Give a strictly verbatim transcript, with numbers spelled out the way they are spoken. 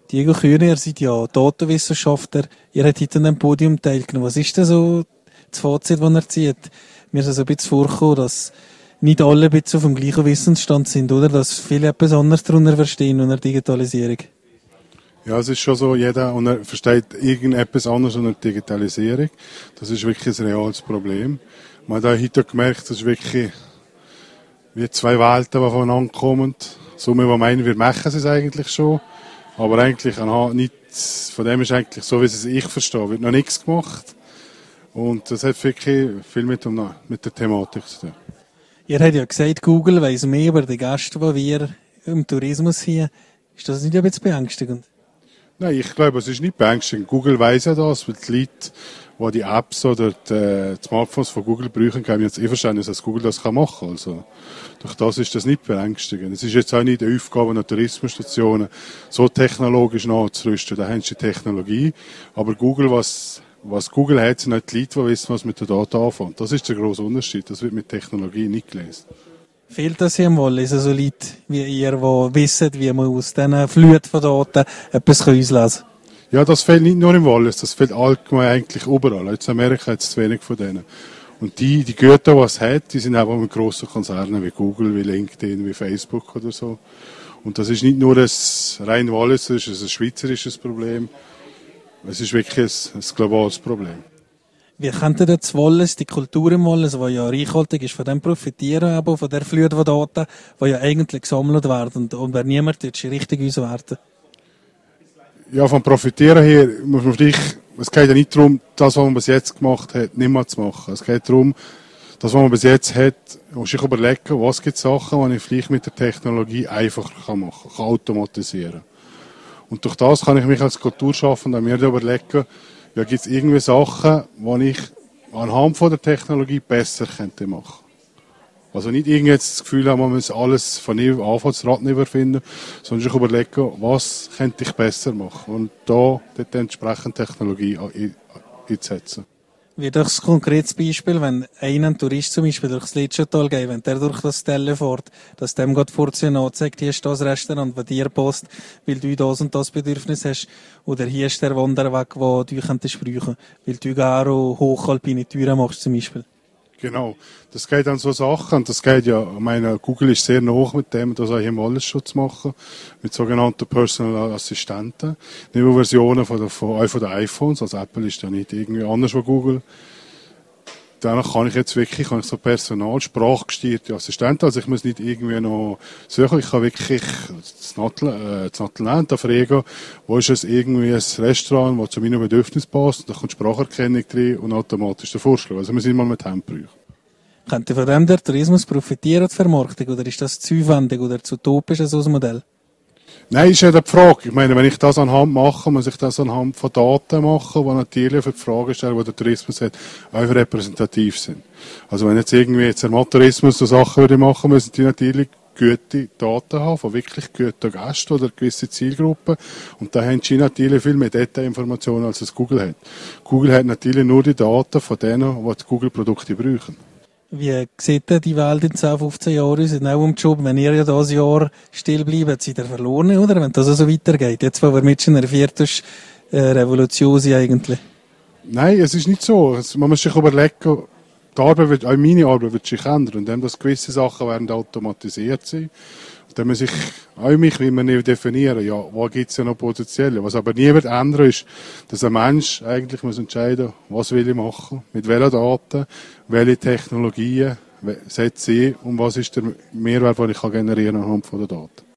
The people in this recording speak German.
Diego Kühne, ihr seid ja Datenwissenschaftler, ihr habt heute an dem Podium teilgenommen. Was ist denn so das Fazit, das ihr zieht? Mir ist es ein bisschen vorgekommen, dass nicht alle ein bisschen auf dem gleichen Wissensstand sind, oder? Dass viele etwas anderes darunter verstehen unter Digitalisierung. Ja, es ist schon so, jeder versteht irgendetwas anderes unter Digitalisierung. Das ist wirklich ein reales Problem. Man hat auch heute gemerkt, das ist wirklich wie zwei Welten, die voneinander kommen. So, wir meinen, wir machen es eigentlich schon. Aber eigentlich nichts, von dem ist eigentlich so, wie es ich verstehe, wird noch nichts gemacht. Und das hat wirklich viel mit, dem, mit der Thematik zu tun. Ihr habt ja gesagt, Google weiss mehr über die Gäste, die wir im Tourismus hier. Ist das nicht ein bisschen beängstigend? Nein, ich glaube, es ist nicht beängstigend. Google weiss ja das, weil die Leute, die die Apps oder die, die Smartphones von Google brauchen, haben jetzt eh Verständnis, dass Google das machen kann. Also, durch das ist das nicht beängstigend. Es ist jetzt auch nicht die Aufgabe der Tourismusstationen, so technologisch nachzurüsten. Da haben sie die Technologie. Aber Google, was, was Google hat, sind nicht die Leute, die wissen, was mit der Daten anfangen. Das ist der grosse Unterschied. Das wird mit Technologie nicht gelesen. Fehlt das hier im Wallis, also Leute wie ihr, die wissen, wie man aus diesen Flut von Daten etwas auslesen kann? Ja, das fehlt nicht nur im Wallis, das fehlt allgemein eigentlich überall. Jetzt in Amerika hat es zu wenig von denen. Und die, die Güter, die es hat, die sind auch mit grossen Konzernen wie Google, wie LinkedIn, wie Facebook oder so. Und das ist nicht nur ein rein Wallis, das ist ein schweizerisches Problem. Es ist wirklich ein, ein globales Problem. Wie könnte das Wallis, die Kultur im Wallis, die ja reichhaltig ist, von dem profitieren, aber von der Flut von Daten, die ja eigentlich gesammelt werden und, und wenn niemand jetzt richtig auswerten? Ja, vom Profitieren her muss man vielleicht, es geht ja nicht darum, das, was man bis jetzt gemacht hat, nicht mehr zu machen. Es geht darum, das, was man bis jetzt hat, muss ich überlegen, was gibt es Sachen, die ich vielleicht mit der Technologie einfacher machen kann, kann automatisieren. Und durch das kann ich mich als Kulturschaffender mir überlegen, ja, gibt es irgendwie Sachen, die ich anhand von der Technologie besser könnte machen. Also nicht irgendwie jetzt das Gefühl haben, man muss alles von Anfang das Rad nicht erfinden, sondern sich überlegen, was könnte ich besser machen und da dort entsprechend Technologie einzusetzen. Wie durch ein konkretes Beispiel, wenn ein Tourist zum Beispiel durchs Litschental geht, wenn der durch das Tele fährt, dass dem gerade Portion anzeigt, hier ist das Restaurant, das dir passt, weil du das und das Bedürfnis hast, oder hier ist der Wanderweg, den du könntest brauchen, weil du gerne hochalpine Touren machst zum Beispiel. Genau, das geht an so Sachen, und das geht ja, ich meine, Google ist sehr nah mit dem, das auch im Wallis zu machen, mit sogenannten Personal Assistenten, Niveau-Versionen von, der, von, auch von den iPhones, also Apple ist ja nicht irgendwie anders als Google. Danach kann ich jetzt wirklich, kann ich so Personal, sprachgesteuerte Assistenten, also ich muss nicht irgendwie noch suchen, ich kann wirklich das Nattelland äh, fragen, wo ist es irgendwie ein Restaurant, das zu meinen Bedürfnissen passt, da kommt Spracherkennung drin und automatisch der Vorschlag, also wir sind mal mit Hand brauchen. Könnte von dem der Tourismus profitieren, die Vermarktung, oder ist das zu aufwendig oder zu utopisch, so ein Modell? Nein, ist ja die Frage. Ich meine, wenn ich das anhand mache, muss ich das anhand von Daten machen, die natürlich für die Fragestellung, die der Tourismus hat, auch repräsentativ sind. Also wenn jetzt irgendwie jetzt der Tourismus so Sachen würde machen, müssen die natürlich gute Daten haben, von wirklich guten Gästen oder gewisse Zielgruppen. Und da haben die natürlich viel mehr Detailinformationen, als es Google hat. Google hat natürlich nur die Daten von denen, die die Google-Produkte brauchen. Wie sieht denn die Welt in zehn, fünfzehn Jahren aus? Auch im Job, wenn ihr ja dieses Jahr still bleibt, seid ihr verloren, oder? Wenn das so also weitergeht. Jetzt, wo wir mit schon in einer vierten äh, Revolution sind eigentlich. Nein, es ist nicht so. Man muss sich überlegen, die Arbeit wird, auch meine Arbeit wird sich ändern. Indem dass gewisse Sachen werden automatisiert sein. Und dann muss ich auch mich, wie man nicht definieren, ja, wo gibt es ja noch Potenziale. Was aber nie wird ändern, ist, dass ein Mensch eigentlich muss entscheiden, was will ich machen, mit welchen Daten, welche Technologien setze ich und was ist der Mehrwert, den ich generieren kann anhand der Daten.